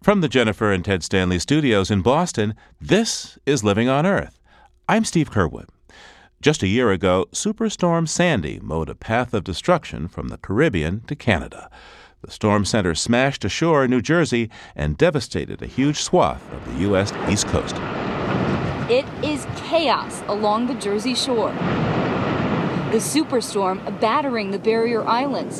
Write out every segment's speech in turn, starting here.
From the Jennifer and Ted Stanley studios in Boston, this is Living on Earth. I'm Steve Curwood. Just a year ago, Superstorm Sandy mowed a path of destruction from the Caribbean to Canada. The storm center smashed ashore in New Jersey and devastated a huge swath of the U.S. East Coast. It is chaos along the Jersey Shore. The superstorm battering the barrier islands.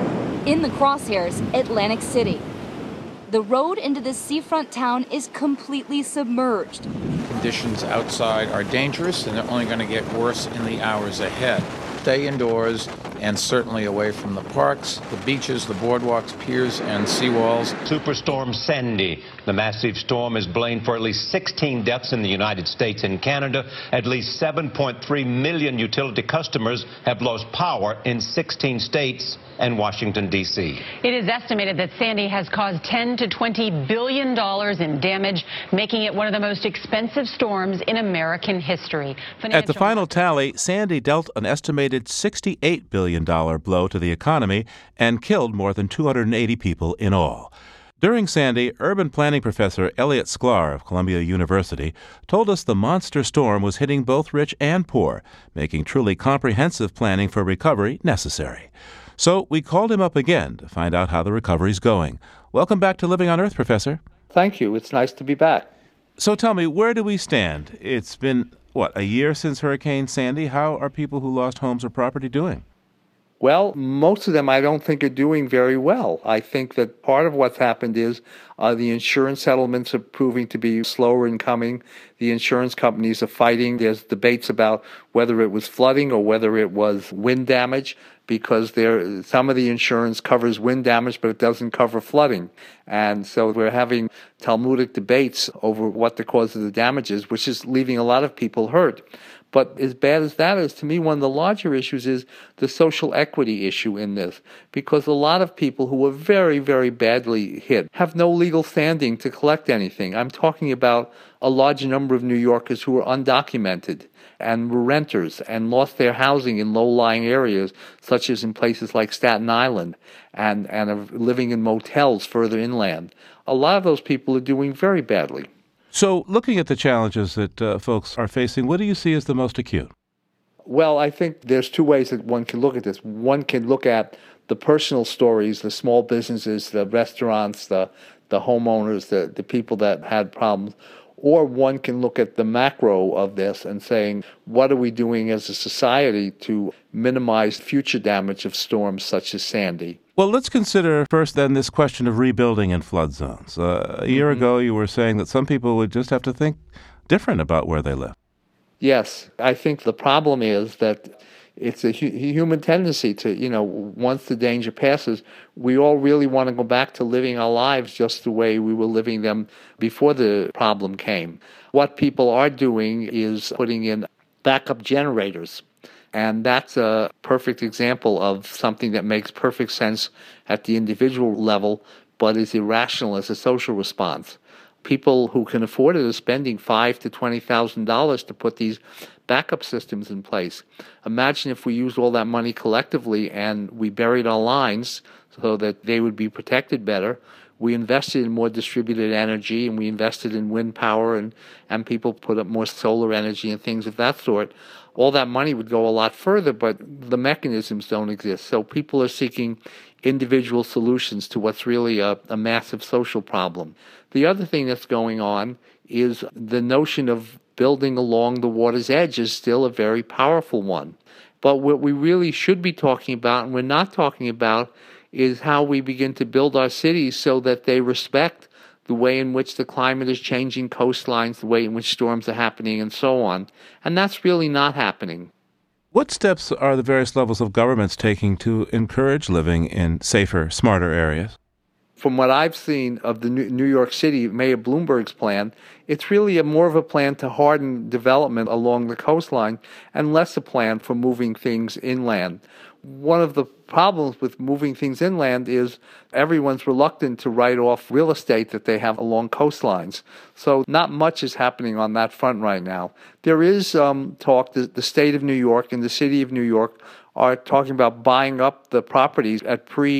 In the crosshairs, Atlantic City. The road into this seafront town is completely submerged. Conditions outside are dangerous, and they're only going to get worse in the hours ahead. Stay indoors and certainly away from the parks, the beaches, the boardwalks, piers, and seawalls. Superstorm Sandy. The massive storm is blamed for at least 16 deaths in the United States and Canada. At least 7.3 million utility customers have lost power in 16 states and Washington, D.C. It is estimated that Sandy has caused $10 to $20 billion in damage, making it one of the most expensive storms in American history. At the final tally, Sandy dealt an estimated $68 billion blow to the economy and killed more than 280 people in all. During Sandy, urban planning professor Elliot Sklar of Columbia University told us the monster storm was hitting both rich and poor, making truly comprehensive planning for recovery necessary. So we called him up again to find out how the recovery's going. Welcome back to Living on Earth, Professor. Thank you. It's nice to be back. So tell me, where do we stand? It's been, a year since Hurricane Sandy? How are people who lost homes or property doing? Well, most of them I don't think are doing very well. I think that part of what's happened is the insurance settlements are proving to be slower in coming. The insurance companies are fighting. There's debates about whether it was flooding or whether it was wind damage, because some of the insurance covers wind damage, but it doesn't cover flooding. And so we're having Talmudic debates over what the cause of the damage is, which is leaving a lot of people hurt. But as bad as that is, to me, one of the larger issues is the social equity issue in this, because a lot of people who were very, very badly hit have no legal standing to collect anything. I'm talking about a large number of New Yorkers who were undocumented and were renters and lost their housing in low-lying areas, such as in places like Staten Island, and are living in motels further inland. A lot of those people are doing very badly. So looking at the challenges that folks are facing, what do you see as the most acute? Well, I think there's two ways that one can look at this. One can look at the personal stories, the small businesses, the restaurants, the homeowners, the people that had problems. Or one can look at the macro of this and saying, what are we doing as a society to minimize future damage of storms such as Sandy? Well, let's consider first then this question of rebuilding in flood zones. A year ago, you were saying that some people would just have to think different about where they live. Yes, I think the problem is that it's a human tendency to, once the danger passes, we all really want to go back to living our lives just the way we were living them before the problem came. What people are doing is putting in backup generators. And that's a perfect example of something that makes perfect sense at the individual level, but is irrational as a social response. People who can afford it are spending $5,000 to $20,000 to put these backup systems in place. Imagine if we used all that money collectively and we buried our lines so that they would be protected better. We invested in more distributed energy, and we invested in wind power, and people put up more solar energy and things of that sort. All that money would go a lot further, but the mechanisms don't exist. So people are seeking individual solutions to what's really a massive social problem. The other thing that's going on is the notion of building along the water's edge is still a very powerful one. But what we really should be talking about, and we're not talking about, is how we begin to build our cities so that they respect the way in which the climate is changing coastlines, the way in which storms are happening, and so on. And that's really not happening. What steps are the various levels of governments taking to encourage living in safer, smarter areas? From what I've seen of the New York City, Mayor Bloomberg's plan, it's really more of a plan to harden development along the coastline and less a plan for moving things inland. One of the problems with moving things inland is everyone's reluctant to write off real estate that they have along coastlines. So not much is happening on that front right now. There is talk, the state of New York and the city of New York are talking about buying up the properties at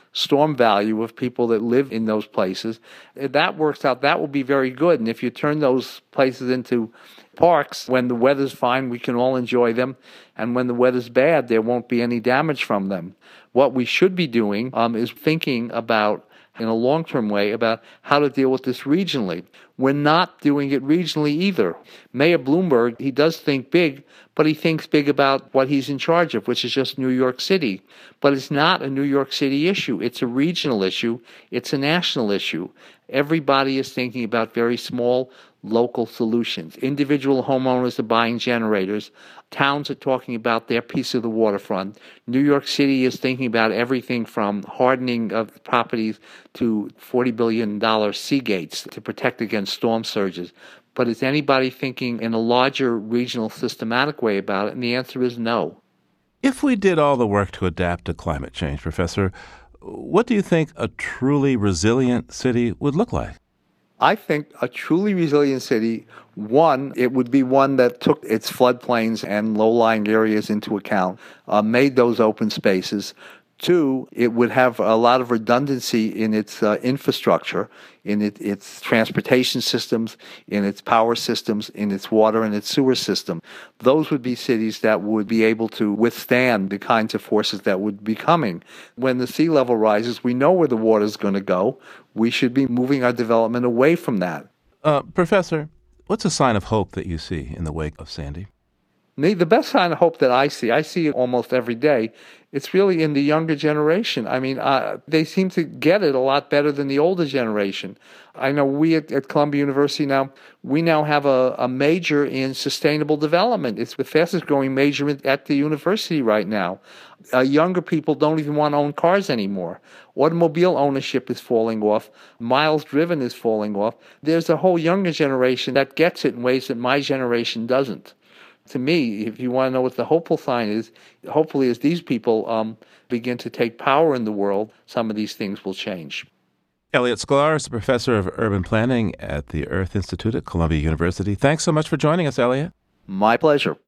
storm value of people that live in those places. If that works out, that will be very good. And if you turn those places into parks, when the weather's fine, we can all enjoy them. And when the weather's bad, there won't be any damage from them. What we should be doing is thinking about, in a long-term way, about how to deal with this regionally. We're not doing it regionally either. Mayor Bloomberg, he does think big, but he thinks big about what he's in charge of, which is just New York City. But it's not a New York City issue. It's a regional issue. It's a national issue. Everybody is thinking about very small local solutions. Individual homeowners are buying generators. Towns are talking about their piece of the waterfront. New York City is thinking about everything from hardening of properties to $40 billion sea gates to protect against storm surges. But is anybody thinking in a larger regional systematic way about it? And the answer is no. If we did all the work to adapt to climate change, Professor, what do you think a truly resilient city would look like? I think a truly resilient city, one, it would be one that took its floodplains and low-lying areas into account, made those open spaces. Two, it would have a lot of redundancy in its infrastructure, in its transportation systems, in its power systems, in its water and its sewer system. Those would be cities that would be able to withstand the kinds of forces that would be coming. When the sea level rises, we know where the water is going to go. We should be moving our development away from that. Professor, what's a sign of hope that you see in the wake of Sandy? The best sign of hope that I see it almost every day, it's really in the younger generation. I mean, they seem to get it a lot better than the older generation. I know we at Columbia University now, we now have a major in sustainable development. It's the fastest growing major at the university right now. Younger people don't even want to own cars anymore. Automobile ownership is falling off. Miles driven is falling off. There's a whole younger generation that gets it in ways that my generation doesn't. To me, if you want to know what the hopeful sign is, hopefully as these people begin to take power in the world, some of these things will change. Elliot Sklar is a professor of urban planning at the Earth Institute at Columbia University. Thanks so much for joining us, Elliot. My pleasure.